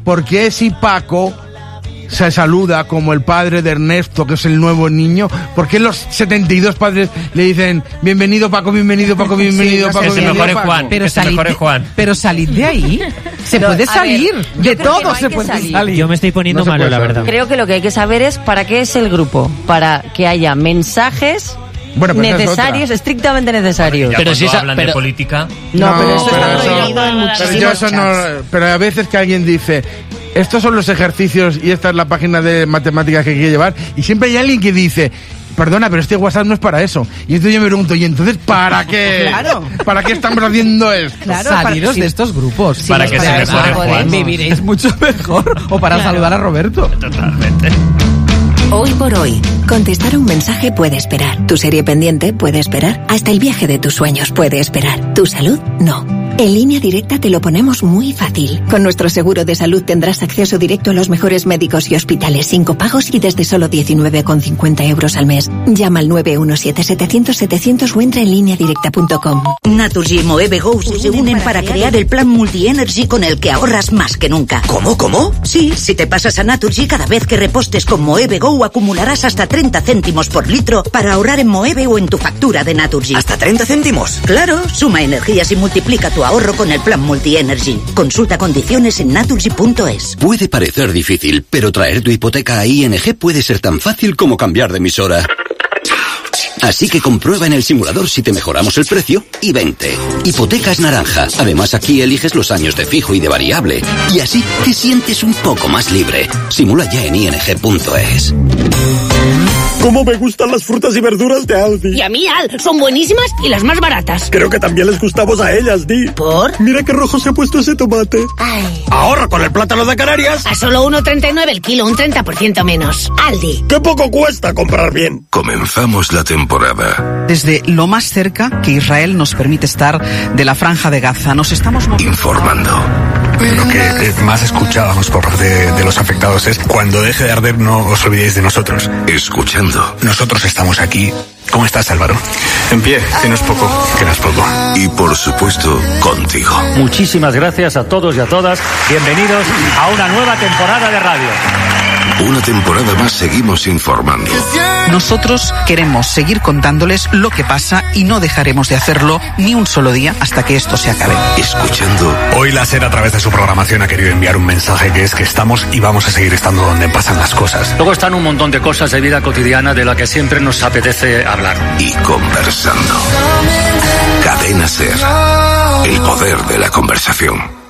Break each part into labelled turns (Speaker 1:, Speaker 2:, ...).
Speaker 1: ¿por qué si Paco se saluda como el padre de Ernesto, que es el nuevo niño? ¿Por qué los 72 padres le dicen bienvenido Paco, bienvenido Paco, bienvenido Paco?
Speaker 2: Que se mejore Juan,
Speaker 3: pero salid de ahí. Se puede salir, de todo se puede salir.
Speaker 2: Yo me estoy poniendo malo, la verdad.
Speaker 4: Creo que lo que hay que saber es para qué es el grupo. Para que haya mensajes necesarios, estrictamente necesarios.
Speaker 2: Pero si hablan de política.
Speaker 4: No, pero eso está prohibido en muchísimos chats.
Speaker 1: Pero a veces que alguien dice, estos son los ejercicios y esta es la página de matemáticas que quiere llevar, y siempre hay alguien que dice, perdona, pero este WhatsApp no es para eso. Y entonces yo me pregunto, ¿y entonces para qué?
Speaker 3: Claro.
Speaker 1: ¿Para qué estamos haciendo esto?
Speaker 3: Claro, saliros de estos grupos.
Speaker 2: Sí, para que se mejore Juan.
Speaker 3: Viviréis mucho mejor. O para saludar a Roberto.
Speaker 2: Totalmente.
Speaker 5: Hoy por hoy, contestar un mensaje puede esperar. Tu serie pendiente puede esperar. Hasta el viaje de tus sueños puede esperar. Tu salud, no. En Línea Directa te lo ponemos muy fácil. Con nuestro seguro de salud tendrás acceso directo a los mejores médicos y hospitales sin copagos y desde solo 19,50 euros al mes. Llama al 917-700-700 o entra en lineadirecta.com.
Speaker 6: Naturgy y Moeve Go se unen para crear el plan Multi-Energy con el que ahorras más que nunca.
Speaker 7: ¿Cómo?
Speaker 6: Sí, si te pasas a Naturgy, cada vez que repostes con Moeve Go acumularás hasta 30 céntimos por litro para ahorrar en Moeve o en tu factura de Naturgy.
Speaker 7: ¿Hasta 30 céntimos?
Speaker 6: Claro, suma energías y multiplica tu ahorro con el plan Multi-Energy. Consulta condiciones en naturgy.es.
Speaker 8: Puede parecer difícil, pero traer tu hipoteca a ING puede ser tan fácil como cambiar de emisora. Así que comprueba en el simulador si te mejoramos el precio y vente. Hipotecas Naranja. Además, aquí eliges los años de fijo y de variable. Y así te sientes un poco más libre. Simula ya en ing.es.
Speaker 9: ¡Cómo me gustan las frutas y verduras de Aldi!
Speaker 10: Y a mí, Al, son buenísimas y las más baratas.
Speaker 9: Creo que también les gustamos a ellas, Di.
Speaker 10: ¿Por?
Speaker 9: Mira qué rojo se ha puesto ese tomate.
Speaker 10: Ay.
Speaker 9: Ahorra con el plátano de Canarias.
Speaker 10: A solo 1,39 el kilo, un 30% menos. Aldi.
Speaker 9: ¡Qué poco cuesta comprar bien!
Speaker 11: Comenzamos la temporada.
Speaker 3: Desde lo más cerca que Israel nos permite estar de la Franja de Gaza, nos estamos
Speaker 11: informando.
Speaker 12: Lo que más escuchábamos por parte de los afectados es: cuando deje de arder, no os olvidéis de nosotros.
Speaker 11: Escuchando.
Speaker 12: Nosotros estamos aquí. ¿Cómo estás, Álvaro? En pie, que no es poco.
Speaker 11: Y por supuesto, contigo.
Speaker 13: Muchísimas gracias a todos y a todas. Bienvenidos a una nueva temporada de radio.
Speaker 11: Una temporada más seguimos informando.
Speaker 3: Nosotros queremos seguir contándoles lo que pasa y no dejaremos de hacerlo ni un solo día hasta que esto se acabe.
Speaker 11: Escuchando.
Speaker 12: Hoy la SER, a través de su programación, ha querido enviar un mensaje que es que estamos y vamos a seguir estando donde pasan las cosas.
Speaker 13: Luego están un montón de cosas de vida cotidiana de la que siempre nos apetece hablar.
Speaker 11: Y conversando. Cadena SER. El poder de la conversación.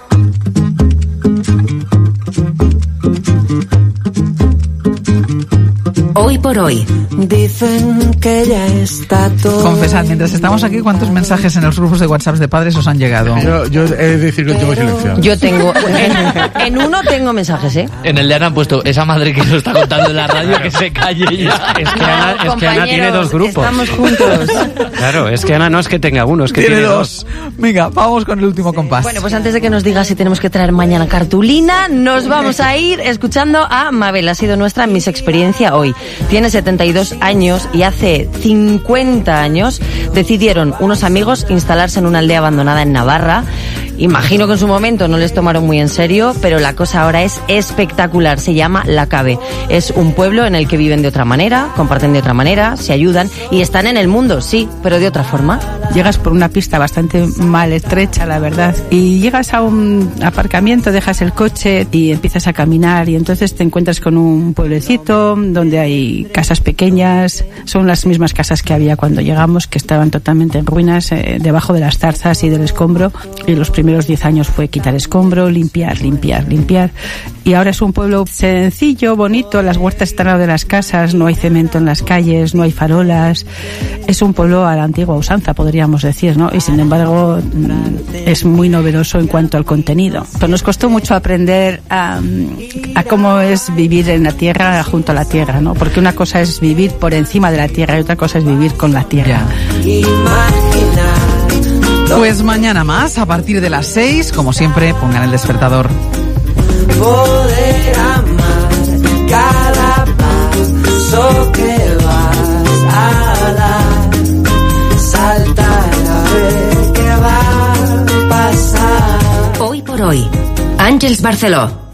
Speaker 5: Hoy por hoy.
Speaker 14: Dicen que ya está todo.
Speaker 3: Confesad, mientras estamos aquí, ¿cuántos mensajes en los grupos de WhatsApp de padres os han llegado?
Speaker 1: Yo he de decir que tengo silenciado.
Speaker 4: Yo tengo, en uno tengo mensajes, ¿eh?
Speaker 2: En el de Ana han puesto, esa madre que lo está contando en la radio, que se calle ya.
Speaker 15: Es que Ana tiene dos grupos.
Speaker 4: Estamos juntos.
Speaker 15: Claro, es que Ana no es que tenga uno, es que tiene dos.
Speaker 3: Venga, vamos con el último compás.
Speaker 4: Bueno, pues antes de que nos diga si tenemos que traer mañana cartulina, nos vamos a ir escuchando a Mabel. Ha sido nuestra Miss Experiencia hoy. Tiene 72 años y hace 50 años decidieron unos amigos instalarse en una aldea abandonada en Navarra. Imagino que en su momento no les tomaron muy en serio, pero la cosa ahora es espectacular. Se llama La Cabe. Es un pueblo en el que viven de otra manera, comparten de otra manera, se ayudan y están en el mundo, sí, pero de otra forma.
Speaker 16: Llegas por una pista bastante mal estrecha, la verdad, y llegas a un aparcamiento, dejas el coche y empiezas a caminar y entonces te encuentras con un pueblecito donde hay casas pequeñas. Son las mismas casas que había cuando llegamos, que estaban totalmente en ruinas, debajo de las zarzas y del escombro, y los primeros 10 años fue quitar escombro, limpiar. Y ahora es un pueblo sencillo, bonito, las huertas están al lado de las casas, no hay cemento en las calles, no hay farolas. Es un pueblo a la antigua usanza, podríamos decir, ¿no? Y sin embargo es muy novedoso en cuanto al contenido. Pero nos costó mucho aprender a cómo es vivir en la tierra, junto a la tierra, ¿no? Porque una cosa es vivir por encima de la tierra y otra cosa es vivir con la tierra.
Speaker 3: Pues mañana más, a partir de las 6, como siempre, pongan el despertador.
Speaker 14: Poder amar cada paso que vas a dar, saltar a ver qué va a pasar.
Speaker 5: Hoy por hoy, Àngels Barceló.